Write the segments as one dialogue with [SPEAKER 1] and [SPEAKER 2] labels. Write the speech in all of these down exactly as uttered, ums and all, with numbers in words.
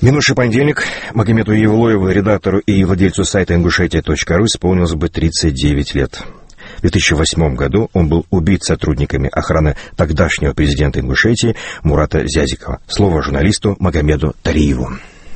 [SPEAKER 1] Минувший понедельник Магомету Евлоеву, редактору и владельцу сайта ингушетия точка ру, исполнилось бы тридцать девять лет. В две тысячи восьмом году он был убит сотрудниками охраны тогдашнего президента Ингушетии Мурата Зязикова. Слово журналисту Магомеду Тариеву.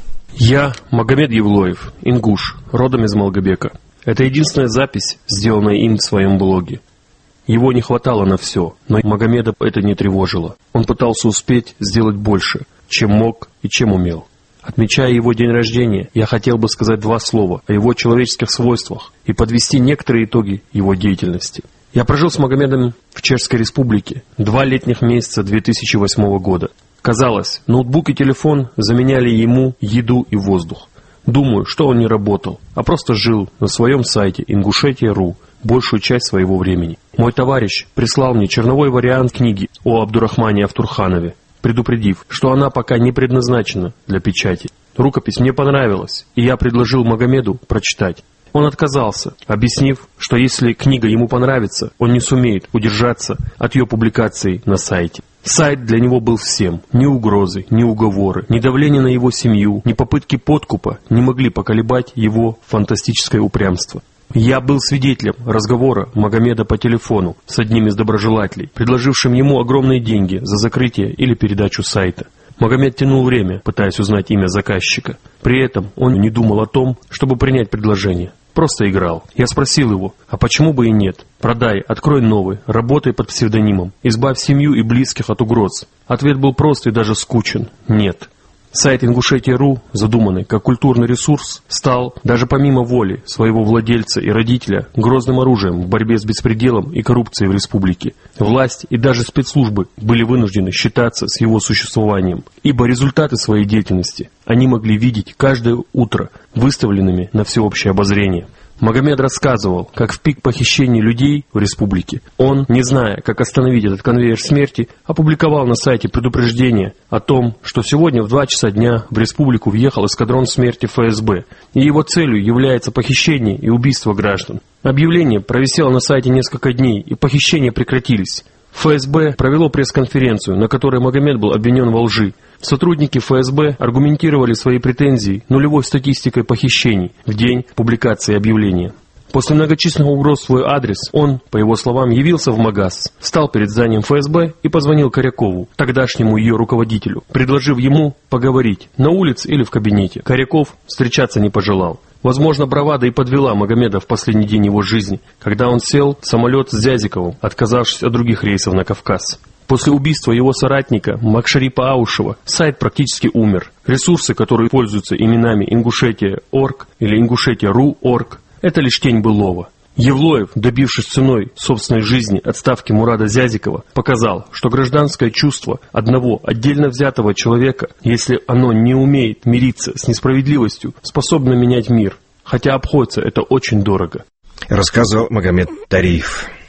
[SPEAKER 2] Я Магомед Евлоев, ингуш, родом из Малгобека. Это единственная запись, сделанная им в своем блоге. Его не хватало на все, но Магомеда это не тревожило. Он пытался успеть сделать больше, чем мог и чем умел. Отмечая его день рождения, я хотел бы сказать два слова о его человеческих свойствах и подвести некоторые итоги его деятельности. Я прожил с Магомедом в Чешской Республике два летних месяца две тысячи восьмого года. Казалось, ноутбук и телефон заменяли ему еду и воздух. Думаю, что он не работал, а просто жил на своем сайте ингушетия точка ру большую часть своего времени. Мой товарищ прислал мне черновой вариант книги о Абдурахмане Автурханове, предупредив, что она пока не предназначена для печати. Рукопись мне понравилась, и я предложил Магомеду прочитать. Он отказался, объяснив, что если книга ему понравится, он не сумеет удержаться от ее публикации на сайте. Сайт для него был всем. Ни угрозы, ни уговоры, ни давление на его семью, ни попытки подкупа не могли поколебать его фантастическое упрямство. Я был свидетелем разговора Магомеда по телефону с одним из доброжелателей, предложившим ему огромные деньги за закрытие или передачу сайта. Магомед тянул время, пытаясь узнать имя заказчика. При этом он не думал о том, чтобы принять предложение. Просто играл. Я спросил его, а почему бы и нет? Продай, открой новый, работай под псевдонимом, избавь семью и близких от угроз. Ответ был прост и даже скучен. Нет. Сайт ингушетия точка ру, задуманный как культурный ресурс, стал, даже помимо воли своего владельца и родителя, грозным оружием в борьбе с беспределом и коррупцией в республике. Власть и даже спецслужбы были вынуждены считаться с его существованием, ибо результаты своей деятельности они могли видеть каждое утро, выставленными на всеобщее обозрение. Магомед рассказывал, как в пик похищений людей в республике он, не зная, как остановить этот конвейер смерти, опубликовал на сайте предупреждение о том, что сегодня в два часа дня в республику въехал эскадрон смерти эф эс бэ, и его целью является похищение и убийство граждан. Объявление провисело на сайте несколько дней, и похищения прекратились. эф эс бэ провело пресс-конференцию, на которой Магомед был обвинен во лжи. Сотрудники эф эс бэ аргументировали свои претензии нулевой статистикой похищений в день публикации объявления. После многочисленных угроз в свой адрес он, по его словам, явился в МАГАС, встал перед зданием эф эс бэ и позвонил Корякову, тогдашнему ее руководителю, предложив ему поговорить на улице или в кабинете. Коряков встречаться не пожелал. Возможно, бравада и подвела Магомеда в последний день его жизни, когда он сел в самолет с Зязиковым, отказавшись от других рейсов на Кавказ. После убийства его соратника Макшарипа Аушева сайт практически умер. Ресурсы, которые пользуются именами ингушетия точка орг или ингушетия точка ру точка орг, это лишь тень былого. Евлоев, добившись ценой собственной жизни отставки Мурада Зязикова, показал, что гражданское чувство одного отдельно взятого человека, если оно не умеет мириться с несправедливостью, способно менять мир, хотя обходится это очень дорого.
[SPEAKER 1] Рассказывал Магомед Тариев.